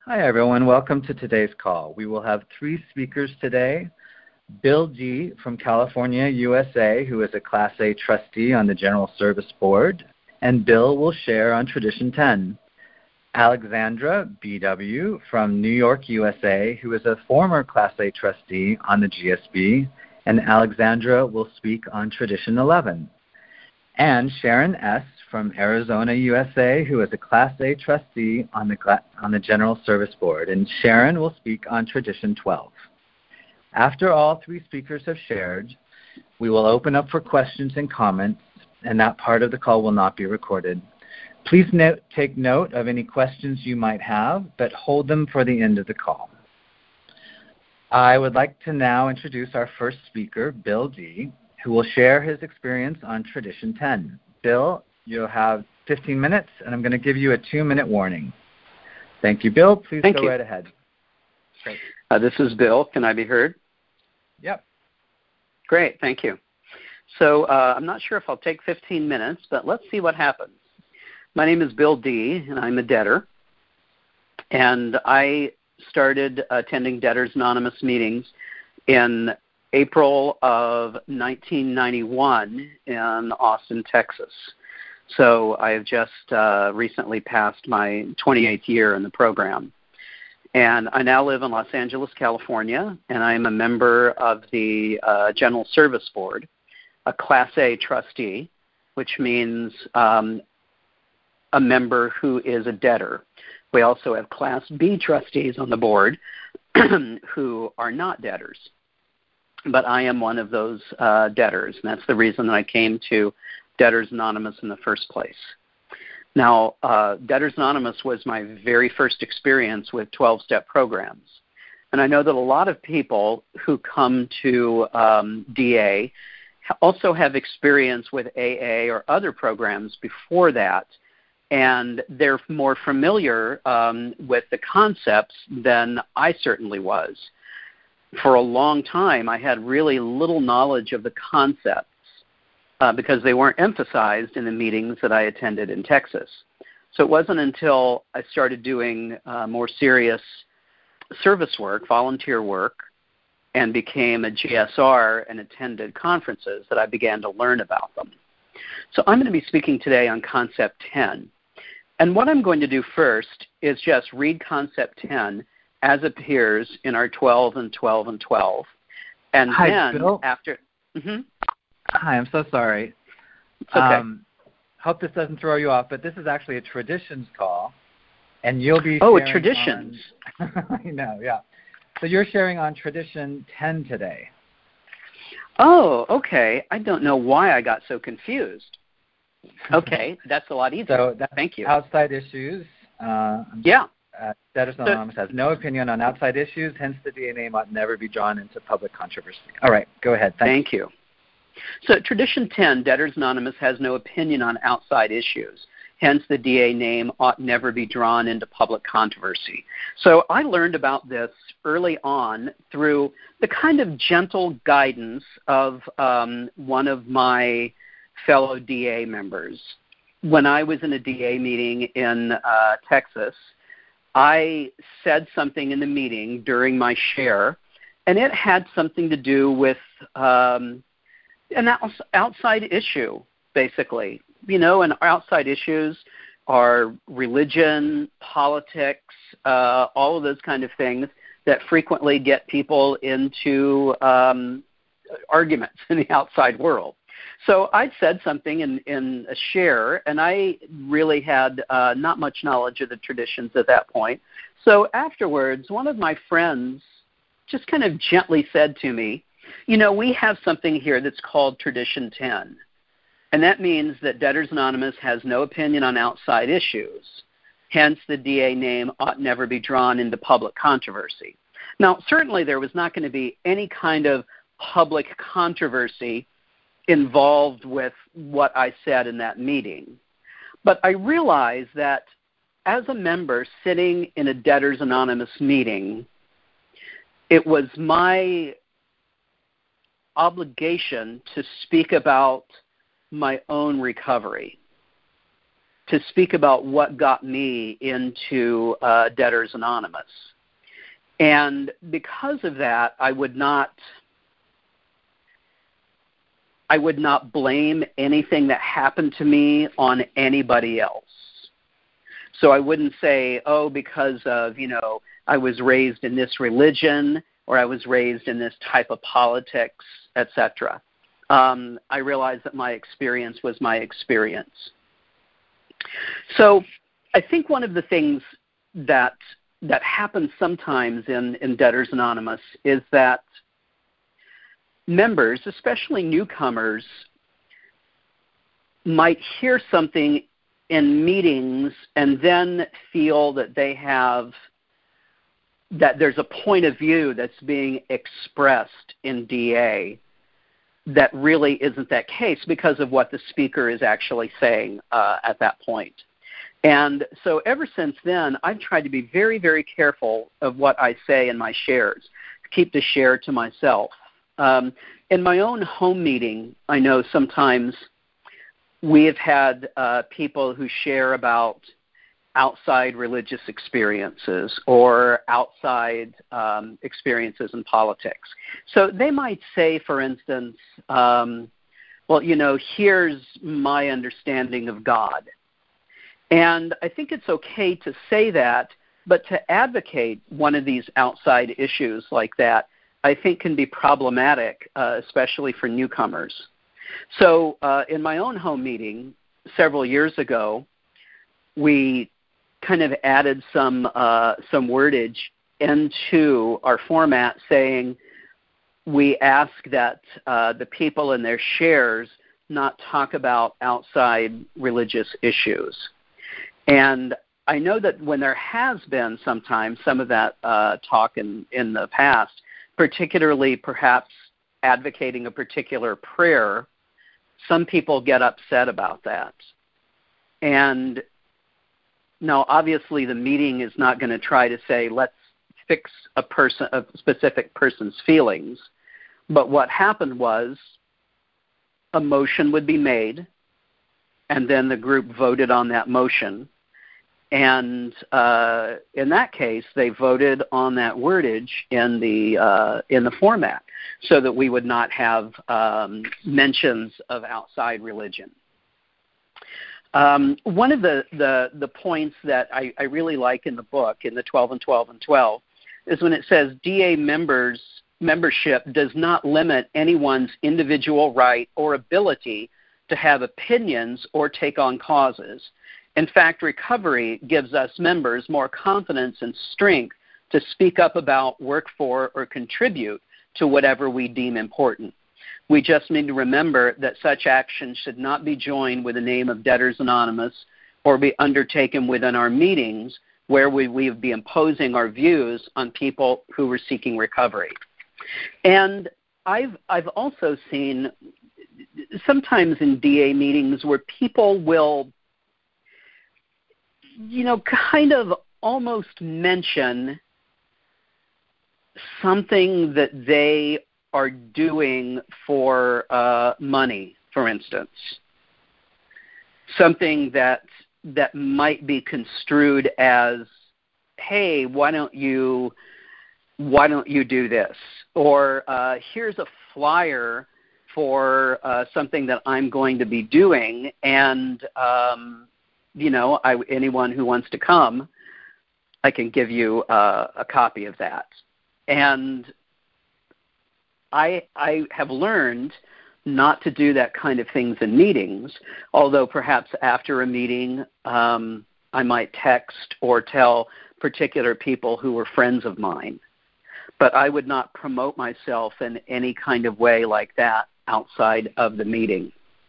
Hi, everyone. Welcome to today's call. We will have 3 speakers today. Bill G. from California, USA, who is a Class A trustee on the General Service Board, and Bill will share on Tradition 10. Alexandra B.W. from New York, USA, who is a former Class A trustee on the GSB, and Alexandra will speak on Tradition 11. And Sharon S. from Arizona, USA, who is a Class A trustee on the General Service Board, and Sharon will speak on Tradition 12. After all 3 speakers have shared, we will open up for questions and comments, and that part of the call will not be recorded. Please take note of any questions you might have, but hold them for the end of the call. I would like to now introduce our first speaker, Bill G., who will share his experience on Tradition 10. Bill, you'll have 15 minutes, and I'm going to give you a 2-minute warning. Thank you, Bill. Please go right ahead. Great. This is Bill. Can I be heard? Yep. Great. Thank you. So I'm not sure if I'll take 15 minutes, but let's see what happens. My name is Bill D., and I'm a debtor. And I started attending Debtors Anonymous meetings in April of 1991 in Austin, Texas. So I have just recently passed my 28th year in the program. And I now live in Los Angeles, California, and I am a member of the General Service Board, a Class A trustee, which means a member who is a debtor. We also have Class B trustees on the board who are not debtors. But I am one of those debtors, and that's the reason that I came to Debtors Anonymous in the first place. Now, Debtors Anonymous was my very first experience with 12-step programs. And I know that a lot of people who come to DA also have experience with AA or other programs before that, and they're more familiar with the concepts than I certainly was. For a long time, I had really little knowledge of the concepts because they weren't emphasized in the meetings that I attended in Texas. So it wasn't until I started doing more serious service work, volunteer work, and became a GSR and attended conferences that I began to learn about them. So I'm going to be speaking today on Concept 10. And what I'm going to do first is just read Concept 10 as appears in our 12 and 12 and 12. And Hi, then Bill. after... Hi, I'm so sorry. It's okay. Hope this doesn't throw you off, but this is actually a traditions call, and you'll be sharing traditions. I know, yeah. So you're sharing on Tradition 10 today. Oh, okay. I don't know why I got so confused. Okay, that's a lot easier. So that's Thank you. Outside issues. Yeah. Debtors Anonymous has no opinion on outside issues, hence the DA name ought never be drawn into public controversy. All right, go ahead. Thank you. So Tradition 10, Debtors Anonymous has no opinion on outside issues. Hence, the DA name ought never be drawn into public controversy. So I learned about this early on through the kind of gentle guidance of one of my fellow DA members. When I was in a DA meeting in Texas, I said something in the meeting during my share, and it had something to do with an outside issue, basically. You know, and outside issues are religion, politics, all of those kind of things that frequently get people into arguments in the outside world. So I'd said something in a share, and I really had not much knowledge of the traditions at that point. So afterwards, one of my friends just kind of gently said to me, you know, we have something here that's called Tradition 10. And that means that Debtors Anonymous has no opinion on outside issues. Hence, the DA name ought never be drawn into public controversy. Now, certainly there was not going to be any kind of public controversy involved with what I said in that meeting. But I realized that as a member sitting in a Debtors Anonymous meeting, it was my obligation to speak about my own recovery, to speak about what got me into Debtors Anonymous. And because of that, I would not blame anything that happened to me on anybody else. So I wouldn't say, oh, because of, I was raised in this religion or I was raised in this type of politics, etc. I realized that my experience was my experience. So I think one of the things that happens sometimes in Debtors Anonymous is that members, especially newcomers, might hear something in meetings and then feel that there's a point of view that's being expressed in DA that really isn't that case because of what the speaker is actually saying at that point. And so ever since then, I've tried to be very, very careful of what I say in my shares, keep the share to myself. In my own home meeting, I know sometimes we have had people who share about outside religious experiences or outside experiences in politics. So they might say, for instance, here's my understanding of God. And I think it's okay to say that, but to advocate one of these outside issues like that, I think can be problematic, especially for newcomers. So in my own home meeting several years ago, we kind of added some wordage into our format saying we ask that the people in their shares not talk about outside religious issues. And I know that when there has been sometimes some of that talk in the past, particularly perhaps advocating a particular prayer, some people get upset about that. And now, obviously, the meeting is not going to try to say, let's fix a specific person's feelings. But what happened was a motion would be made, and then the group voted on that motion. And in that case, they voted on that wordage in the format so that we would not have mentions of outside religion. One of the points that I really like in the book, in the 12 and 12 and 12, is when it says DA membership does not limit anyone's individual right or ability to have opinions or take on causes. In fact, recovery gives us members more confidence and strength to speak up about, work for, or contribute to whatever we deem important. We just need to remember that such action should not be joined with the name of Debtors Anonymous or be undertaken within our meetings where we would be imposing our views on people who were seeking recovery. And I've also seen sometimes in DA meetings where people will, kind of almost mention something that they are doing for money, for instance. Something that might be construed as, hey, why don't you do this? Or here's a flyer for something that I'm going to be doing, and anyone who wants to come, I can give you a copy of that. And I have learned not to do that kind of things in meetings, although perhaps after a meeting I might text or tell particular people who were friends of mine. But I would not promote myself in any kind of way like that outside of the meeting.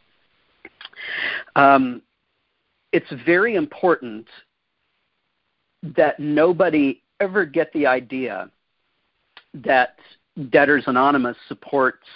It's very important that nobody ever get the idea that Debtors Anonymous supports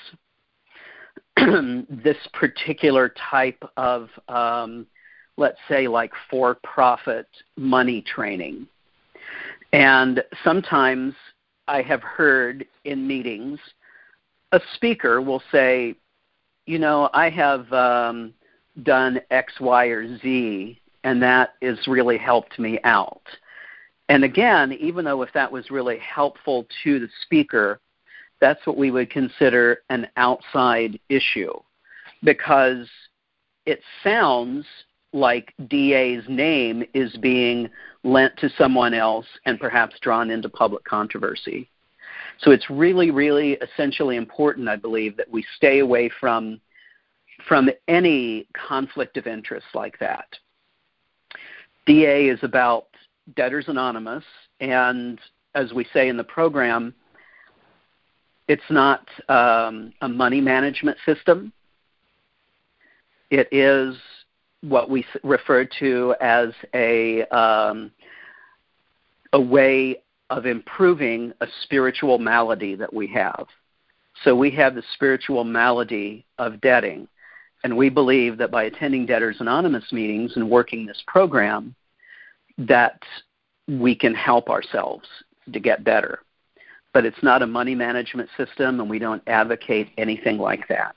this particular type of, let's say, like for-profit money training. And sometimes I have heard in meetings, a speaker will say, I have done X, Y, or Z, and that has really helped me out. And again, even though if that was really helpful to the speaker, that's what we would consider an outside issue, because it sounds like DA's name is being lent to someone else and perhaps drawn into public controversy. So it's really, really essentially important, I believe, that we stay away from any conflict of interest like that. DA is about Debtors Anonymous, and as we say in the program, it's not a money management system. It is what we refer to as a way of improving a spiritual malady that we have. So we have the spiritual malady of debting, and we believe that by attending Debtors Anonymous meetings and working this program, that we can help ourselves to get better. But it's not a money management system, and we don't advocate anything like that.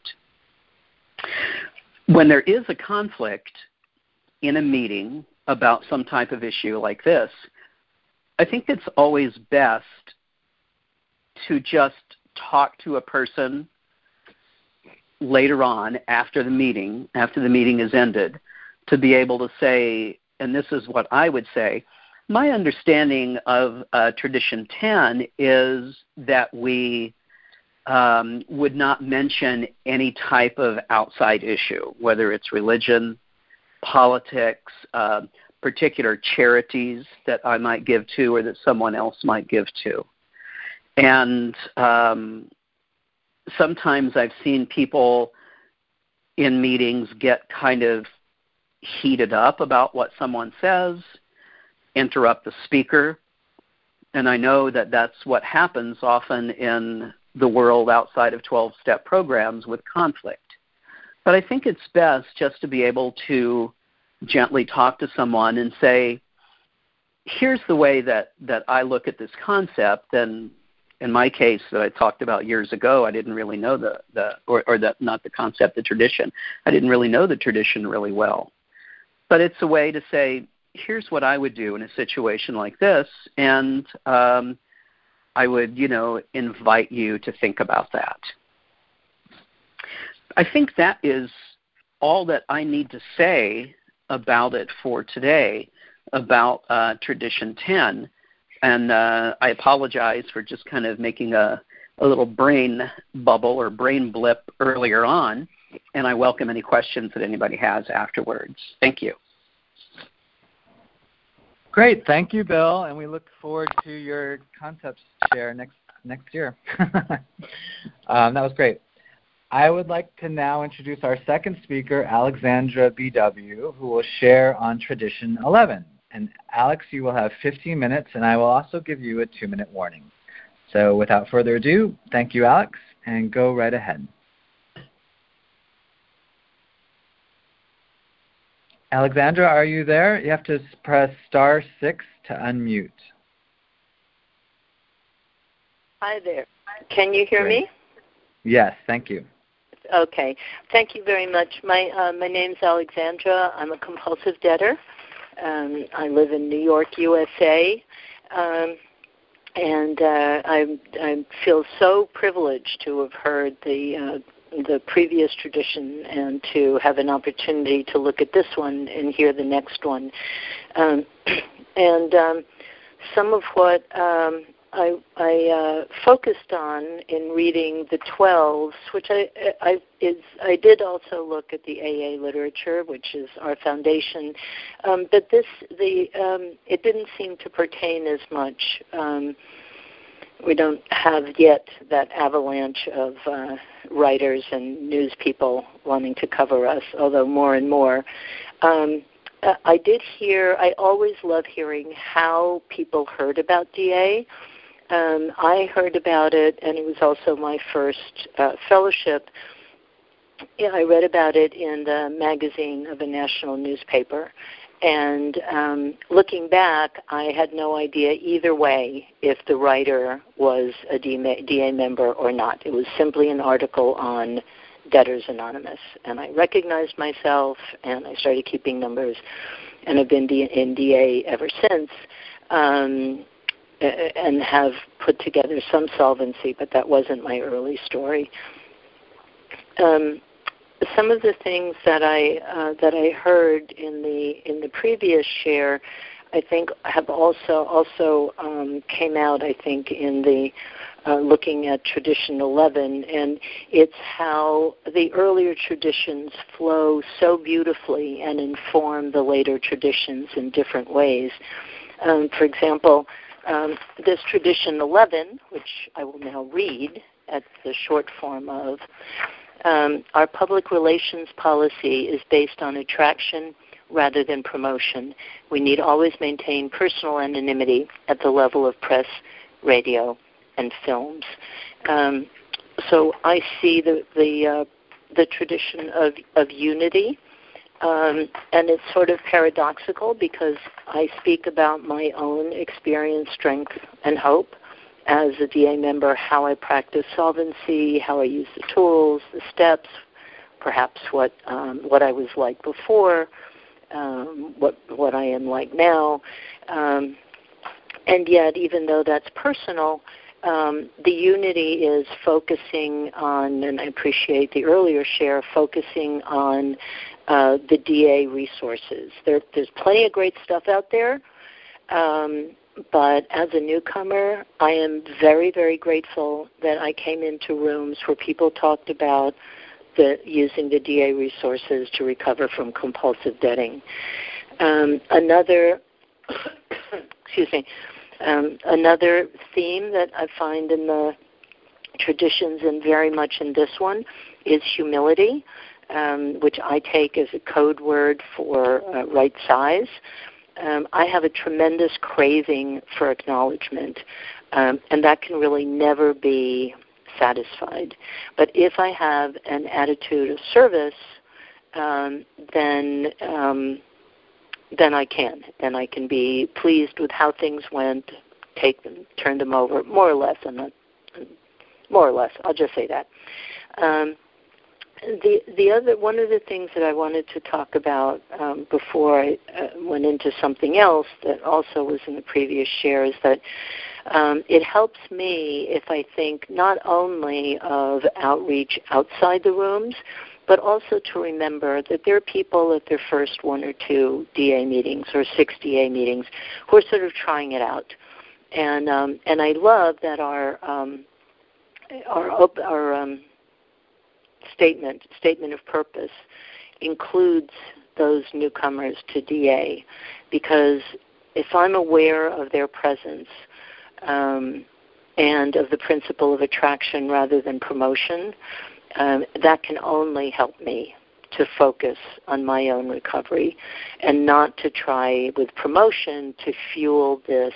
When there is a conflict in a meeting about some type of issue like this, I think it's always best to just talk to a person later on after the meeting is ended, to be able to say, and this is what I would say, my understanding of Tradition 10 is that we would not mention any type of outside issue, whether it's religion, politics, particular charities that I might give to or that someone else might give to. And sometimes I've seen people in meetings get kind of heated up about what someone says, interrupt the speaker, and I know that that's what happens often in the world outside of 12-step programs with conflict. But I think it's best just to be able to gently talk to someone and say, here's the way that I look at this concept. And in my case that I talked about years ago, I didn't really know not the concept, the tradition. I didn't really know the tradition really well. But it's a way to say, here's what I would do in a situation like this, and I would, invite you to think about that. I think that is all that I need to say about it for today, about Tradition 10. And I apologize for just kind of making a little brain bubble or brain blip earlier on, and I welcome any questions that anybody has afterwards. Thank you. Great. Thank you, Bill, and we look forward to your concepts share next year. That was great. I would like to now introduce our second speaker, Alexandra B.W., who will share on Tradition 11. And Alex, you will have 15 minutes, and I will also give you a 2-minute warning. So without further ado, thank you, Alex, and go right ahead. Alexandra, are you there? You have to press *6 to unmute. Hi there. Can you hear me? Yes, thank you. Okay. Thank you very much. My name's Alexandra. I'm a compulsive debtor. I live in New York, USA. And I feel so privileged to have heard the previous tradition and to have an opportunity to look at this one and hear the next one. And some of what I focused on in reading the 12s, which I did also look at the AA literature, which is our foundation, but it didn't seem to pertain as much. We don't have yet that avalanche of writers and news people wanting to cover us, although more and more. I always love hearing how people heard about DA. I heard about it, and it was also my first fellowship. Yeah, I read about it in the magazine of a national newspaper. And looking back, I had no idea either way if the writer was a DA member or not. It was simply an article on Debtors Anonymous. And I recognized myself, and I started keeping numbers, and I've been in DA ever since, and have put together some solvency, but that wasn't my early story. Some of the things that I heard in the previous share, I think have also came out, I think, in the looking at Tradition 11, and it's how the earlier traditions flow so beautifully and inform the later traditions in different ways. For example, this Tradition 11, which I will now read at the short form of, our public relations policy is based on attraction rather than promotion. We need always maintain personal anonymity at the level of press, radio, and films. So I see the tradition of unity, and it's sort of paradoxical because I speak about my own experience, strength, and hope as a DA member, how I practice solvency, how I use the tools, the steps, perhaps what I was like before, what I am like now. And yet, even though that's personal, the unity is focusing on, and I appreciate the earlier share, focusing on the DA resources. There's plenty of great stuff out there, but as a newcomer, I am very, very grateful that I came into rooms where people talked about using the DA resources to recover from compulsive debting. Another theme that I find in the traditions, and very much in this one, is humility, which I take as a code word for right size. I have a tremendous craving for acknowledgement, and that can really never be satisfied. But if I have an attitude of service, then I can. Then I can be pleased with how things went, take them, turn them over, more or less. I'll just say that. One of the things that I wanted to talk about before I went into something else that also was in the previous share is that it helps me if I think not only of outreach outside the rooms, but also to remember that there are people at their first 1 or 2 DA meetings or 6 DA meetings who are sort of trying it out. And I love that our statement of purpose includes those newcomers to DA, because if I'm aware of their presence and of the principle of attraction rather than promotion, that can only help me to focus on my own recovery and not to try with promotion to fuel this,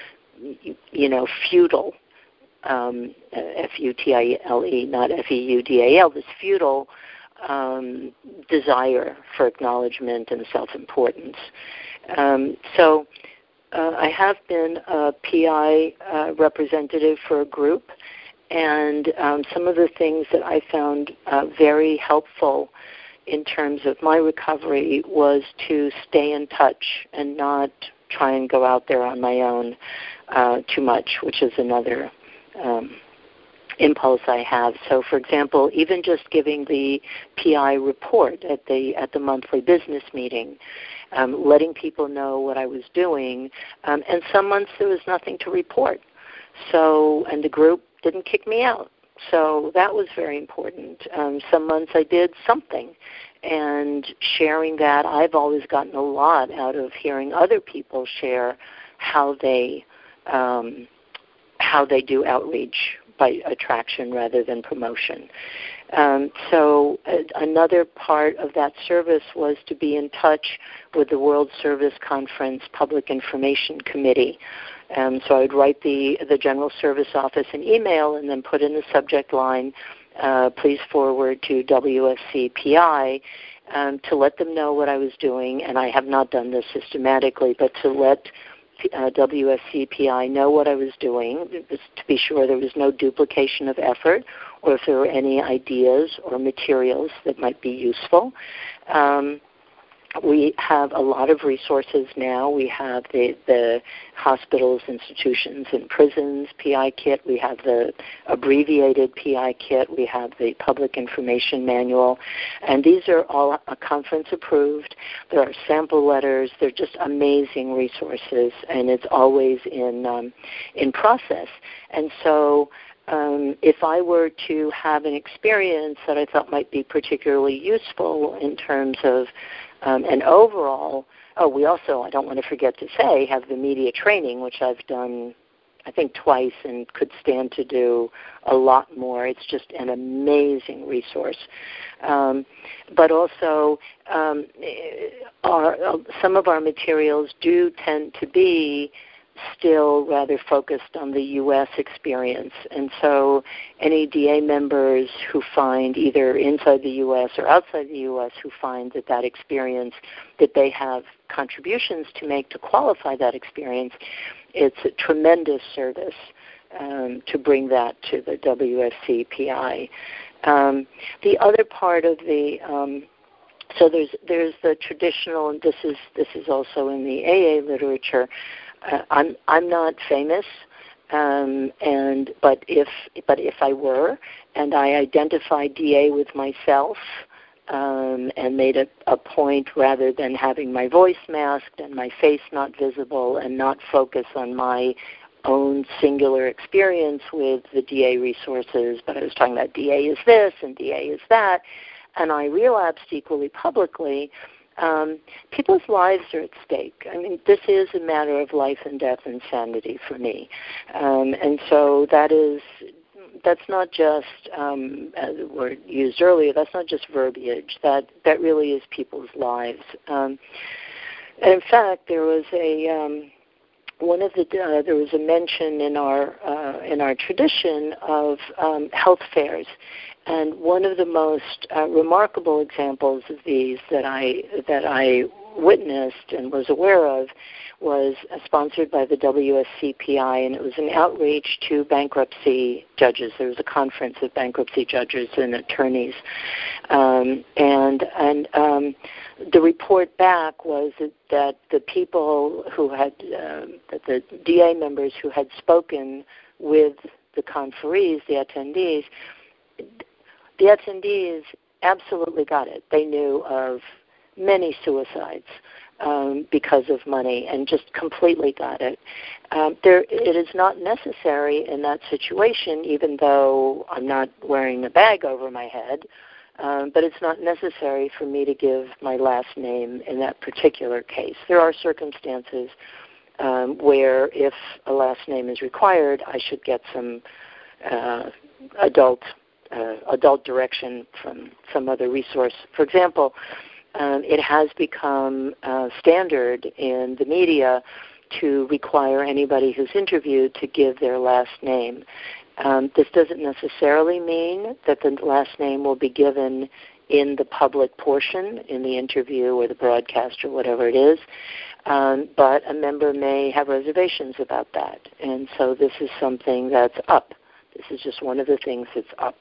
futile, F-U-T-I-L-E, not F-E-U-D-A-L, this futile desire for acknowledgement and self-importance. So I have been a PI representative for a group, and some of the things that I found very helpful in terms of my recovery was to stay in touch and not try and go out there on my own too much, which is another impulse I have. So, for example, even just giving the PI report at the monthly business meeting, letting people know what I was doing, and some months there was nothing to report. So, and the group didn't kick me out. So that was very important. Some months I did something, and sharing that, I've always gotten a lot out of hearing other people share how they do outreach by attraction rather than promotion. So another part of that service was to be in touch with the World Service Conference Public Information Committee. So I would write the General Service Office an email and then put in the subject line, please forward to WSCPI, to let them know what I was doing. And I have not done this systematically, but to let WSCPI know what I was doing, to be sure there was no duplication of effort or if there are any ideas or materials that might be useful. We have a lot of resources now. We have the hospitals, institutions, and prisons PI kit. We have the abbreviated PI kit. We have the public information manual. And these are all conference approved. There are sample letters. They're just amazing resources, and it's always in process. And so if I were to have an experience that I thought might be particularly useful in terms of and overall, we also, I don't want to forget to say, have the media training, which I've done, I think, twice and could stand to do a lot more. It's just an amazing resource. But also, some of our materials do tend to be still rather focused on the U.S. experience. And so any DA members who find, either inside the U.S. or outside the U.S., who find that experience, that they have contributions to make to qualify that experience, it's a tremendous service to bring that to the WSC PI. The other part of the so there's the traditional, and this is also in the AA literature. I'm not famous, but if I were, and I identified DA with myself, and made a point, rather than having my voice masked and my face not visible and not focus on my own singular experience with the DA resources, but I was talking about DA is this and DA is that, and I relapsed equally publicly. People's lives are at stake. I mean, this is a matter of life and death and sanity for me. And so that's not just, as the word used earlier, that's not just verbiage. That really is people's lives. And in fact, there was there was a mention in our tradition of health fairs. And one of the most remarkable examples of these that I witnessed and was aware of was sponsored by the WSCPI, and it was an outreach to bankruptcy judges. There was a conference of bankruptcy judges and attorneys, and the report back was that the people who had, that the DA members who had spoken with the conferees, the attendees absolutely got it. They knew of many suicides because of money, and just completely got it. It is not necessary in that situation, even though I'm not wearing a bag over my head, but it's not necessary for me to give my last name in that particular case. There are circumstances where if a last name is required, I should get some adult direction from some other resource. For example, it has become standard in the media to require anybody who's interviewed to give their last name. This doesn't necessarily mean that the last name will be given in the public portion, in the interview or the broadcast or whatever it is, but a member may have reservations about that. And so this is something that's up. This is just one of the things that's up.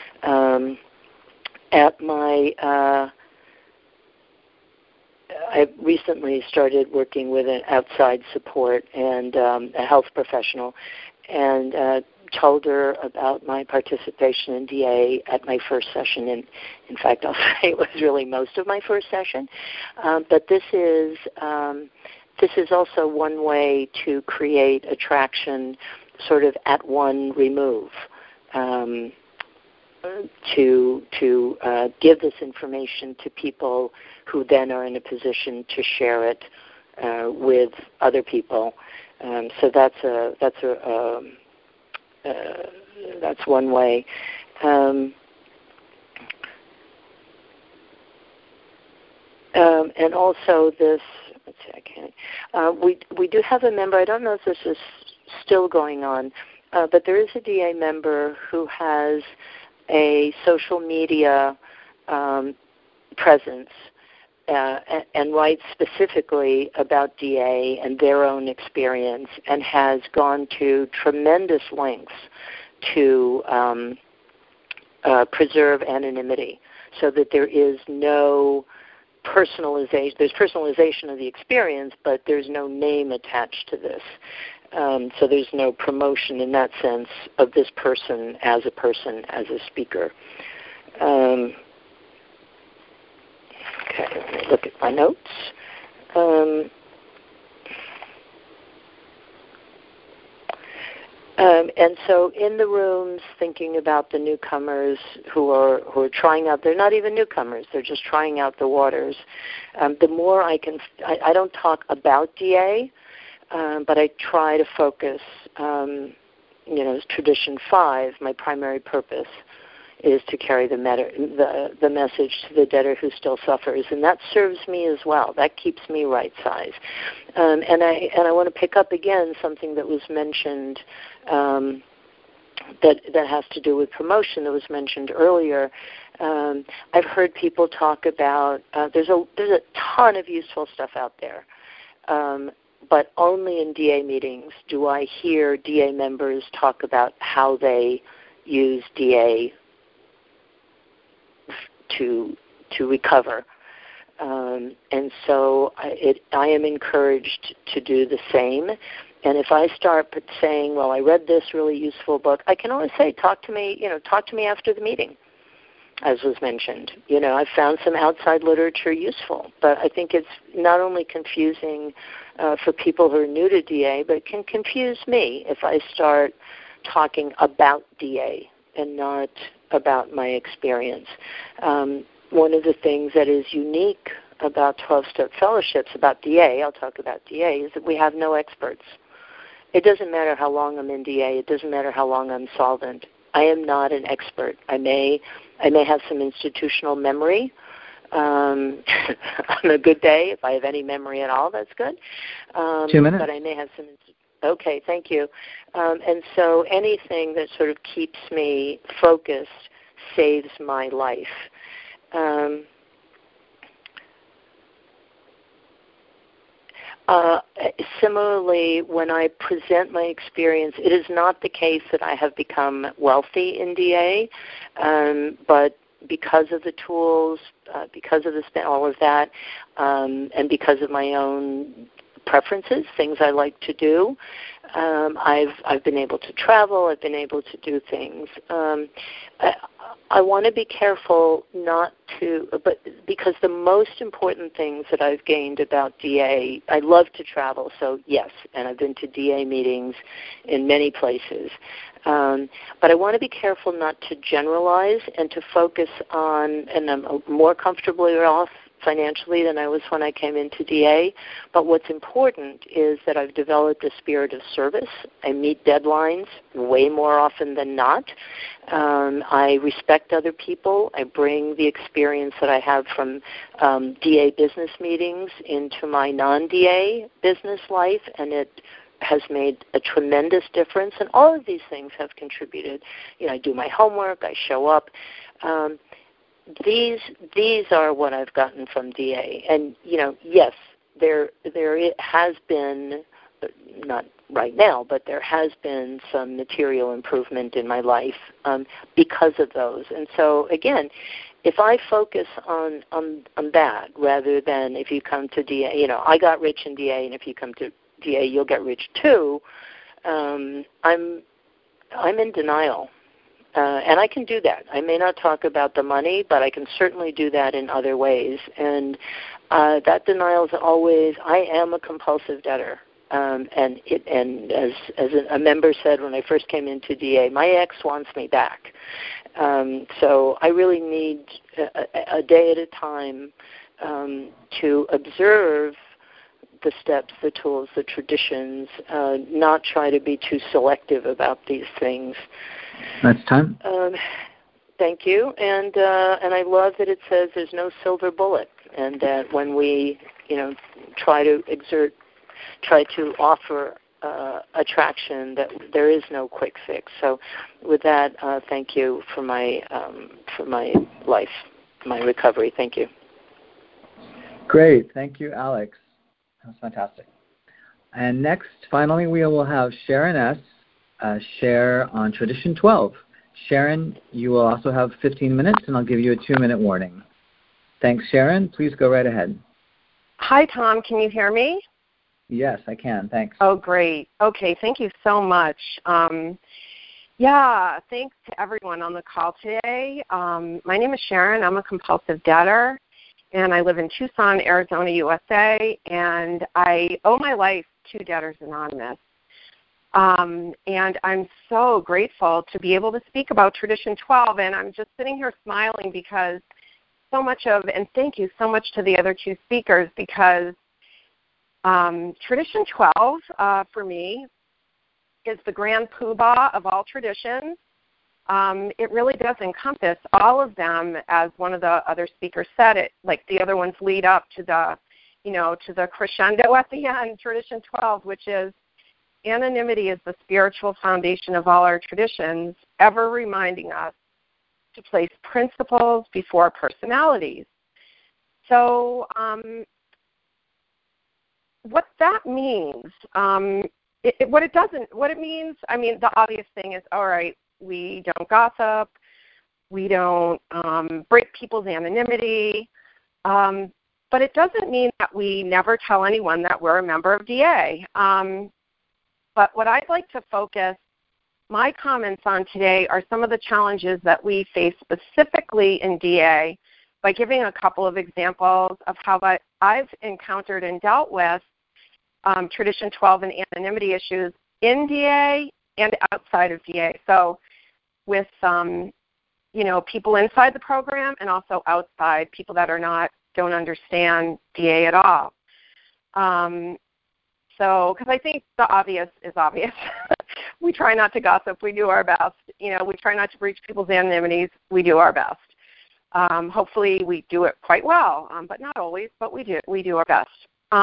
I recently started working with an outside support and a health professional, and told her about my participation in DA at my first session. And in fact, I'll say it was really most of my first session. But this is also one way to create attraction, sort of at one remove, to give this information to people who then are in a position to share it with other people. So that's one way. And also this, let's see, I can't. We do have a member. I don't know if this is still going on, but there is a DA member who has a social media presence and writes specifically about DA and their own experience, and has gone to tremendous lengths to preserve anonymity so that there is no personalization. There's personalization of the experience, but there's no name attached to this. So there's no promotion in that sense of this person, as a speaker. Okay, let me look at my notes. And so in the rooms, thinking about the newcomers who are trying out, they're not even newcomers, they're just trying out the waters. The more I don't talk about DA, but I try to focus, Tradition 5, my primary purpose is to carry the message to the debtor who still suffers, and that serves me as well. That keeps me right-sized. And I want to pick up again something that was mentioned that has to do with promotion that was mentioned earlier. I've heard people talk about there's a ton of useful stuff out there, but only in DA meetings do I hear DA members talk about how they use DA to recover. And so I am encouraged to do the same. And if I start saying, well, I read this really useful book, I can always say, talk to me after the meeting, as was mentioned. I've found some outside literature useful, but I think it's not only confusing for people who are new to DA, but it can confuse me if I start talking about DA and not about my experience. One of the things that is unique about 12-step fellowships, about DA, I'll talk about DA, is that we have no experts. It doesn't matter how long I'm in DA. It doesn't matter how long I'm solvent. I am not an expert. I may have some institutional memory. On a good day, if I have any memory at all, that's good. 2 minutes. But I may have some. Okay, thank you. And so anything that sort of keeps me focused saves my life. Similarly, when I present my experience, it is not the case that I have become wealthy in DA, but because of the tools, because of all of that, and because of my own preferences, things I like to do, I've been able to travel. I've been able to do things. I want to be careful not to, but because the most important things that I've gained about DA, I love to travel, so yes, and I've been to DA meetings in many places. But I want to be careful not to generalize and to focus on, and I'm more comfortably off financially than I was when I came into DA. But what's important is that I've developed a spirit of service. I meet deadlines way more often than not. I respect other people. I bring the experience that I have from DA business meetings into my non-DA business life, and it has made a tremendous difference. And all of these things have contributed. I do my homework. I show up. These are what I've gotten from DA. And, yes, there has been, not right now, but there has been some material improvement in my life because of those. And so, again, if I focus on that rather than if you come to DA, I got rich in DA, and if you come to DA, you'll get rich too, I'm in denial. And I can do that. I may not talk about the money, but I can certainly do that in other ways. And that denial is always, I am a compulsive debtor. And as a member said when I first came into DA, my ex wants me back. So I really need a day at a time to observe the steps, the tools, the traditions, not try to be too selective about these things. That's time. Thank you, and I love that it says there's no silver bullet, and that when we, try to offer attraction, that there is no quick fix. So, with that, thank you for my life, my recovery. Thank you. Great, thank you, Alex. That was fantastic. And next, finally, we will have Sharon S. Share on Tradition 12. Sharon, you will also have 15 minutes, and I'll give you a 2-minute warning. Thanks, Sharon. Please go right ahead. Hi, Tom. Can you hear me? Yes, I can. Thanks. Oh, great. Okay, thank you so much. Thanks to everyone on the call today. My name is Sharon. I'm a compulsive debtor, and I live in Tucson, Arizona, USA, and I owe my life to Debtors Anonymous. And I'm so grateful to be able to speak about Tradition 12, and I'm just sitting here smiling because and thank you so much to the other two speakers, because Tradition 12 for me is the grand poobah of all traditions. It really does encompass all of them, as one of the other speakers said. It, like the other ones, lead up to the crescendo at the end. Tradition 12, which is anonymity, is the spiritual foundation of all our traditions, ever reminding us to place principles before personalities. So what that means, what it means, I mean, the obvious thing is, all right, we don't gossip, we don't break people's anonymity, but it doesn't mean that we never tell anyone that we're a member of DA. But what I'd like to focus my comments on today are some of the challenges that we face specifically in DA, by giving a couple of examples of how I've encountered and dealt with Tradition 12 and anonymity issues in DA and outside of DA. So with people inside the program, and also outside, people that don't understand DA at all. Because I think the obvious is obvious. We try not to gossip. We do our best. We try not to breach people's anonymities. We do our best. Hopefully we do it quite well, but not always, but we do our best.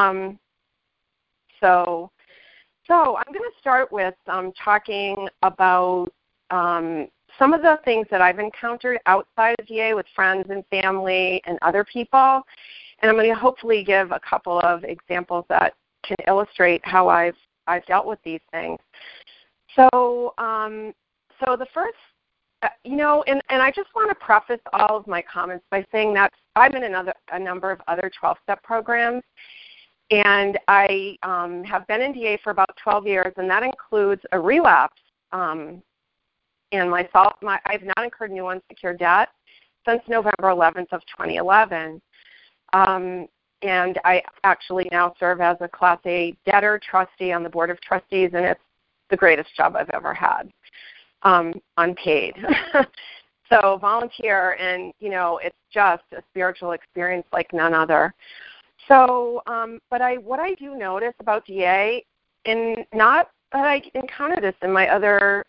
So I'm going to start with talking about some of the things that I've encountered outside of DA with friends and family and other people, and I'm going to hopefully give a couple of examples that can illustrate how I've dealt with these things. So the first, and I just want to preface all of my comments by saying that I'm in a number of other 12-step programs, and I have been in DA for about 12 years, and that includes a relapse. And I've not incurred new unsecured debt since November 11th of 2011. And I actually now serve as a Class A debtor trustee on the Board of Trustees, and it's the greatest job I've ever had, unpaid. So volunteer, and, it's just a spiritual experience like none other. So, what I do notice about DA, and not that I encounter this in my other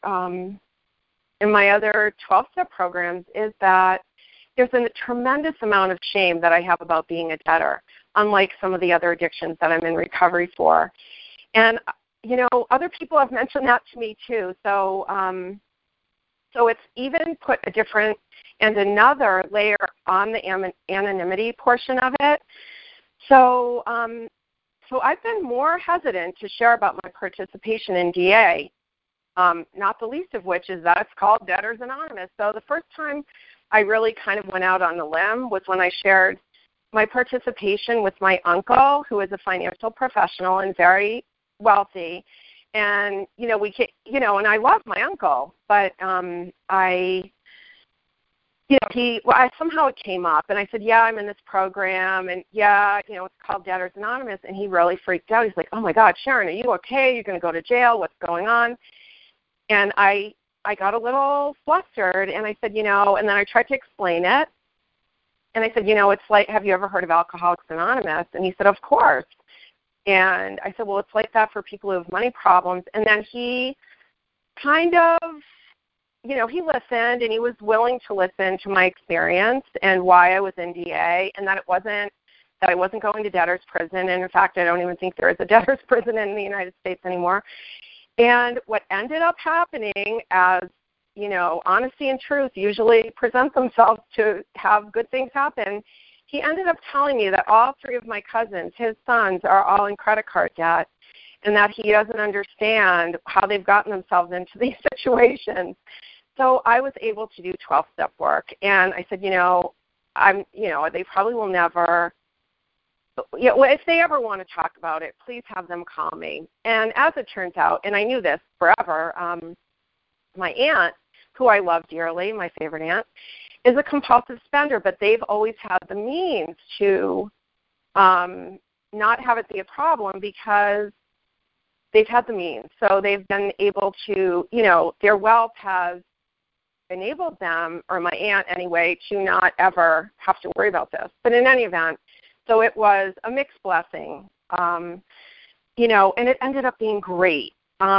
12-step programs, is that there's a tremendous amount of shame that I have about being a debtor, unlike some of the other addictions that I'm in recovery for. And, other people have mentioned that to me too. So it's even put a different and another layer on the anonymity portion of it. So I've been more hesitant to share about my participation in DA, not the least of which is that it's called Debtors Anonymous. So the first time I really kind of went out on a limb was when I shared my participation with my uncle, who is a financial professional and very wealthy. And, and I love my uncle, but somehow it came up, and I said, yeah, I'm in this program, and yeah, it's called Debtors Anonymous, and he really freaked out. He's like, oh my God, Sharon, are you okay? You're going to go to jail. What's going on? And I got a little flustered, and I said, and then I tried to explain it, and I said, it's like, have you ever heard of Alcoholics Anonymous? And he said, of course. And I said, well, it's like that for people who have money problems. And then he kind of, he listened, and he was willing to listen to my experience and why I was in DA, and that I wasn't going to debtor's prison. And in fact, I don't even think there is a debtor's prison in the United States anymore. And what ended up happening, as honesty and truth usually present themselves to have good things happen, he ended up telling me that all three of my cousins, his sons, are all in credit card debt, and that he doesn't understand how they've gotten themselves into these situations. so I was able to do 12-step work, and I said, they probably will never, if they ever want to talk about it, please have them call me. And as it turns out, and I knew this forever, my aunt, who I love dearly, my favorite aunt, is a compulsive spender, but they've always had the means to not have it be a problem because they've had the means. So they've been able to, their wealth has enabled them, or my aunt anyway, to not ever have to worry about this. But in any event, so it was a mixed blessing, and it ended up being great.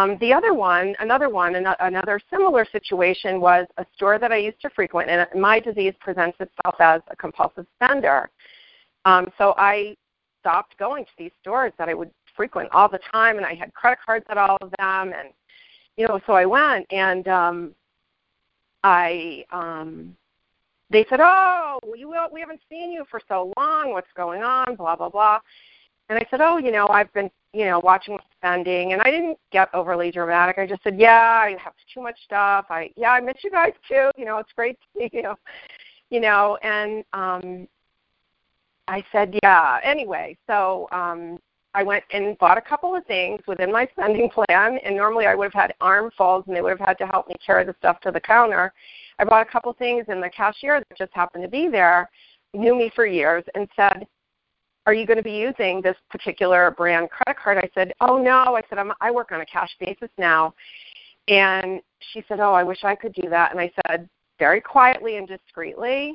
Another similar situation was a store that I used to frequent, and my disease presents itself as a compulsive spender. So I stopped going to these stores that I would frequent all the time, and I had credit cards at all of them, and so I went, and they said, "Oh, we haven't seen you for so long. What's going on? Blah blah blah." And I said, "Oh, I've been watching my spending," and I didn't get overly dramatic. I just said, "Yeah, I have too much stuff. I miss you guys too. It's great to see you." And I said, "Yeah." Anyway, so I went and bought a couple of things within my spending plan, and normally I would have had armfuls, and they would have had to help me carry the stuff to the counter. I bought a couple things, and the cashier that just happened to be there knew me for years and said, "Are you going to be using this particular brand credit card?" I said, "Oh, no." I said, I work on a cash basis now. And she said, "Oh, I wish I could do that." And I said, very quietly and discreetly,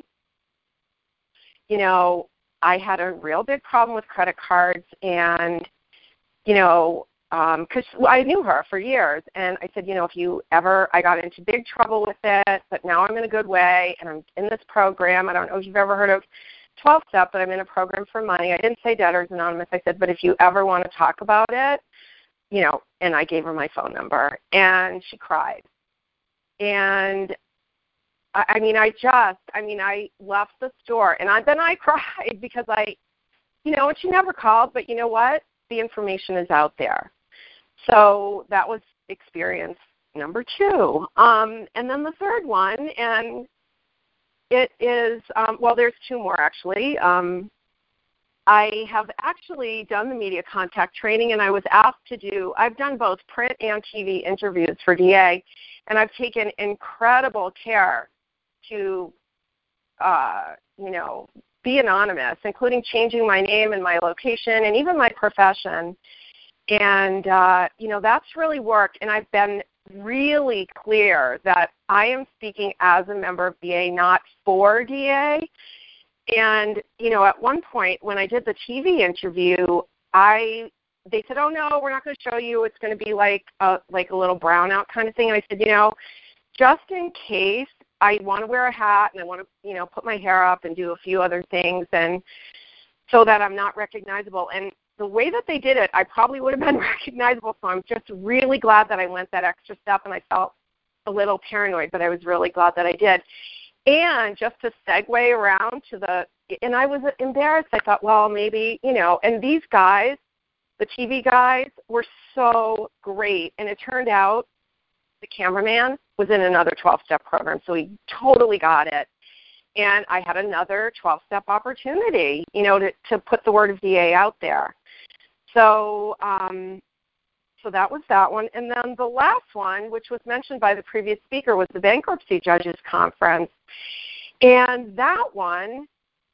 I had a real big problem with credit cards, and, because I knew her for years. And I said, I got into big trouble with it, but now I'm in a good way, and I'm in this program. I don't know if you've ever heard of 12-step, but I'm in a program for money. I didn't say Debtors Anonymous. I said, but if you ever want to talk about it, and I gave her my phone number, and she cried. And I left the store, and then I cried because and she never called, but you know what? The information is out there. So that was experience number 2. And then the third one, and it is, there's 2 more actually. I have actually done the media contact training, and I was asked I've done both print and TV interviews for DA, and I've taken incredible care to, be anonymous, including changing my name and my location and even my profession. And, that's really worked. And I've been really clear that I am speaking as a member of DA, not for DA. And, at one point when I did the TV interview, they said, "Oh, no, we're not going to show you. It's going to be like a little brownout kind of thing." And I said, just in case, I want to wear a hat, and I want to, put my hair up and do a few other things, and so that I'm not recognizable. And the way that they did it, I probably would have been recognizable, so I'm just really glad that I went that extra step, and I felt a little paranoid, but I was really glad that I did. And just to segue around and I was embarrassed. I thought, well, maybe, and these guys, the TV guys, were so great, and it turned out the cameraman was in another 12-step program, so he totally got it. And I had another 12-step opportunity, to put the word of DA out there. So so that was that one. And then the last one, which was mentioned by the previous speaker, was the Bankruptcy Judges Conference. And that one,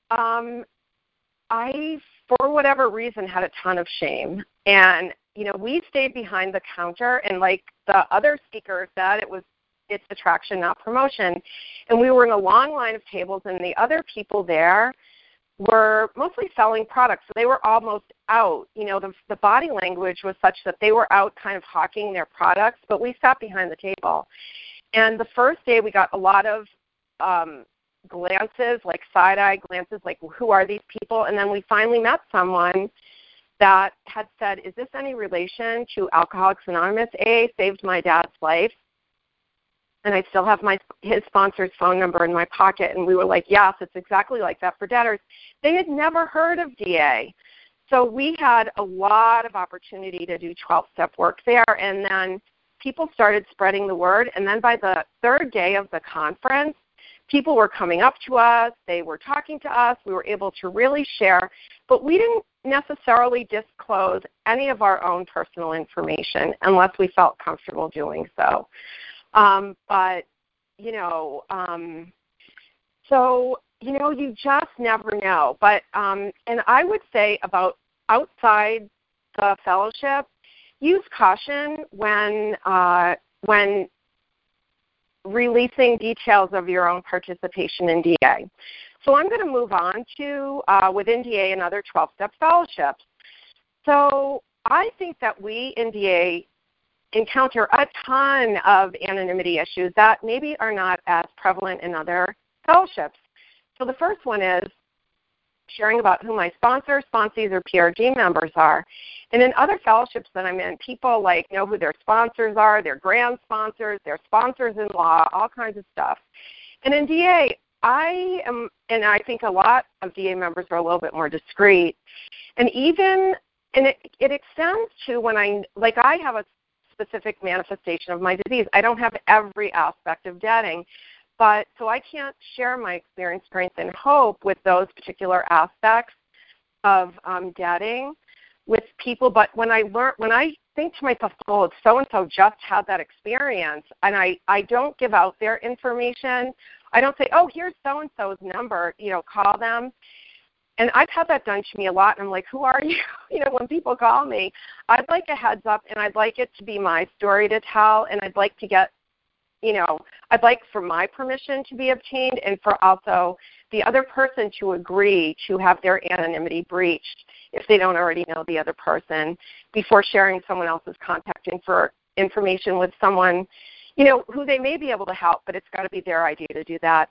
I, for whatever reason, had a ton of shame. And, we stayed behind the counter, and like the other speaker said, it's attraction, not promotion. And we were in a long line of tables, and the other people there were mostly selling products. So they were almost out. The body language was such that they were out kind of hawking their products, but we sat behind the table. And the first day we got a lot of glances, like side-eye glances, like, who are these people? And then we finally met someone that had said, "Is this any relation to Alcoholics Anonymous? AA saved my dad's life." And I still have his sponsor's phone number in my pocket. And we were like, yes, it's exactly like that for debtors. They had never heard of DA. So we had a lot of opportunity to do 12-step work there. And then people started spreading the word, and then by the third day of the conference, people were coming up to us, they were talking to us, we were able to really share, but we didn't necessarily disclose any of our own personal information unless we felt comfortable doing so. But, you just never know. But, and I would say about outside the fellowship, use caution when releasing details of your own participation in DA. So I'm going to move on to, within DA, and other 12-step fellowships. So I think that we in DA encounter a ton of anonymity issues that maybe are not as prevalent in other fellowships. So the first one is sharing about who my sponsors, sponsees, or PRG members are. And in other fellowships that I'm in, people know who their sponsors are, their grand sponsors, their sponsors-in-law, all kinds of stuff. And in DA, I am, and I think a lot of DA members are a little bit more discreet. And it extends to when I have a specific manifestation of my disease. I don't have every aspect of dating, but so I can't share my experience, strength, and hope with those particular aspects of dating with people. But when I think to myself, oh, so-and-so just had that experience, and I don't give out their information. I don't say, oh, here's so-and-so's number, call them. And I've had that done to me a lot, and I'm like, who are you? When people call me, I'd like a heads up, and I'd like it to be my story to tell, and I'd like to get, I'd like for my permission to be obtained and for also the other person to agree to have their anonymity breached if they don't already know the other person before sharing someone else's contact information with someone, who they may be able to help, but it's got to be their idea to do that.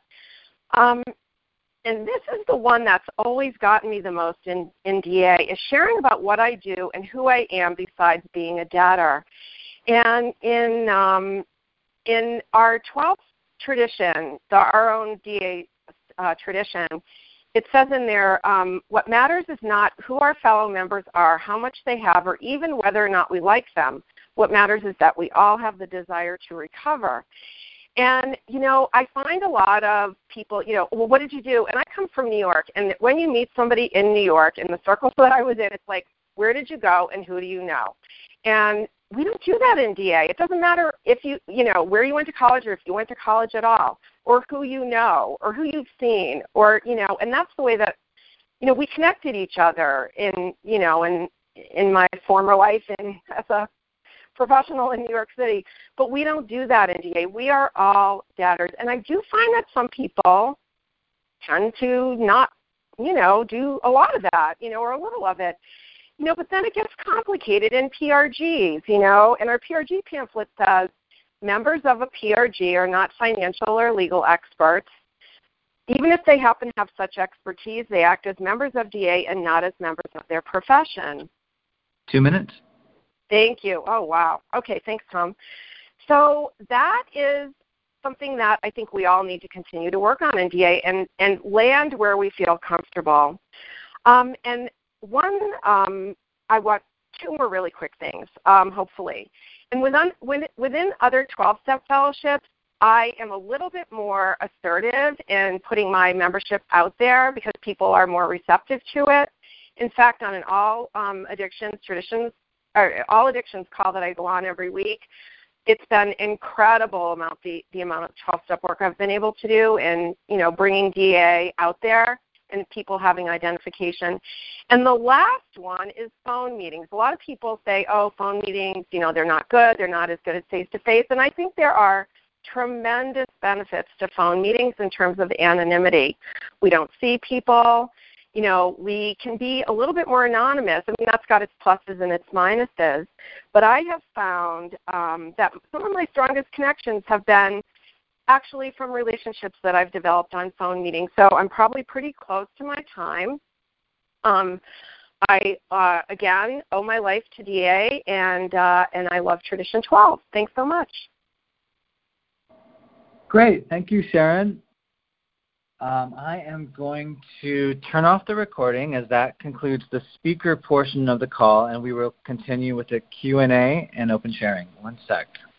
And this is the one that's always gotten me the most in DA, is sharing about what I do and who I am besides being a debtor. And in our 12th tradition, our own DA tradition, it says in there, what matters is not who our fellow members are, how much they have, or even whether or not we like them. What matters is that we all have the desire to recover. And, I find a lot of people, well, what did you do? And I come from New York, and when you meet somebody in New York, in the circles that I was in, it's like, where did you go and who do you know? And we don't do that in DA. It doesn't matter if where you went to college or if you went to college at all, or who you know, or who you've seen, or, and that's the way that, we connected each other in my former life and as a professional in New York City, but we don't do that in DA. We are all debtors. And I do find that some people tend to not, do a lot of that, or a little of it. But then it gets complicated in PRGs, and our PRG pamphlet says members of a PRG are not financial or legal experts. Even if they happen to have such expertise, they act as members of DA and not as members of their profession. 2 minutes. Thank you. Oh, wow. Okay, thanks, Tom. So that is something that I think we all need to continue to work on in DA and land where we feel comfortable. And one, I want two more really quick things, hopefully. And within other 12-step fellowships, I am a little bit more assertive in putting my membership out there because people are more receptive to it. In fact, on an all addictions call that I go on every week, it's been incredible the amount of 12-step work I've been able to do in, bringing DA out there and people having identification. And the last one is phone meetings. A lot of people say, oh, phone meetings, they're not good. They're not as good as face-to-face. And I think there are tremendous benefits to phone meetings in terms of anonymity. We don't see people. We can be a little bit more anonymous. I mean, that's got its pluses and its minuses. But I have found that some of my strongest connections have been actually from relationships that I've developed on phone meetings. So I'm probably pretty close to my time. I, again, owe my life to DA, and I love Tradition 12. Thanks so much. Great. Thank you, Sharon. I am going to turn off the recording as that concludes the speaker portion of the call, and we will continue with the Q&A and open sharing. 1 sec.